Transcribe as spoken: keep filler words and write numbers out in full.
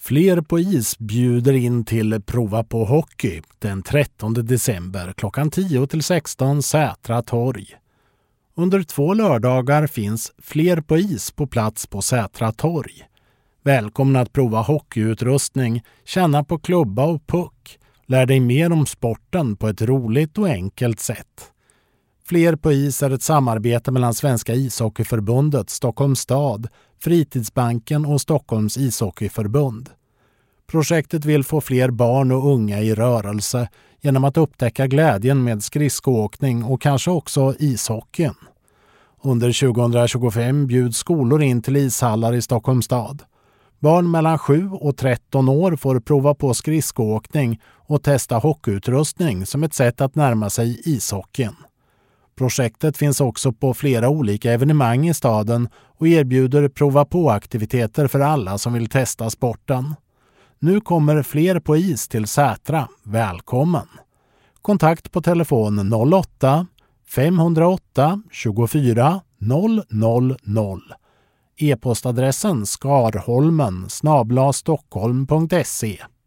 Fler på is bjuder in till Prova på hockey den trettonde december klockan tio till sexton Sätra torg. Under två lördagar finns Fler på is på plats på Sätra torg. Välkomna att prova hockeyutrustning, känna på klubba och puck. Lär dig mer om sporten på ett roligt och enkelt sätt. Fler på is är ett samarbete mellan Svenska ishockeyförbundet, Stockholms stad, Fritidsbanken och Stockholms ishockeyförbund. Projektet vill få fler barn och unga i rörelse genom att upptäcka glädjen med skridskoåkning och kanske också ishockeyn. Under tjugohundratjugofem bjuds skolor in till ishallar i Stockholms stad. Barn mellan sju och tretton år får prova på skridskoåkning och testa hockeyutrustning som ett sätt att närma sig ishockeyn. Projektet finns också på flera olika evenemang i staden och erbjuder prova på-aktiviteter för alla som vill testa sporten. Nu kommer Fler på is till Sätra. Välkommen! Kontakt på telefon noll åtta fem noll åtta tjugofyra noll noll noll. E-postadressen skarholmen snabel-a stockholm punkt se.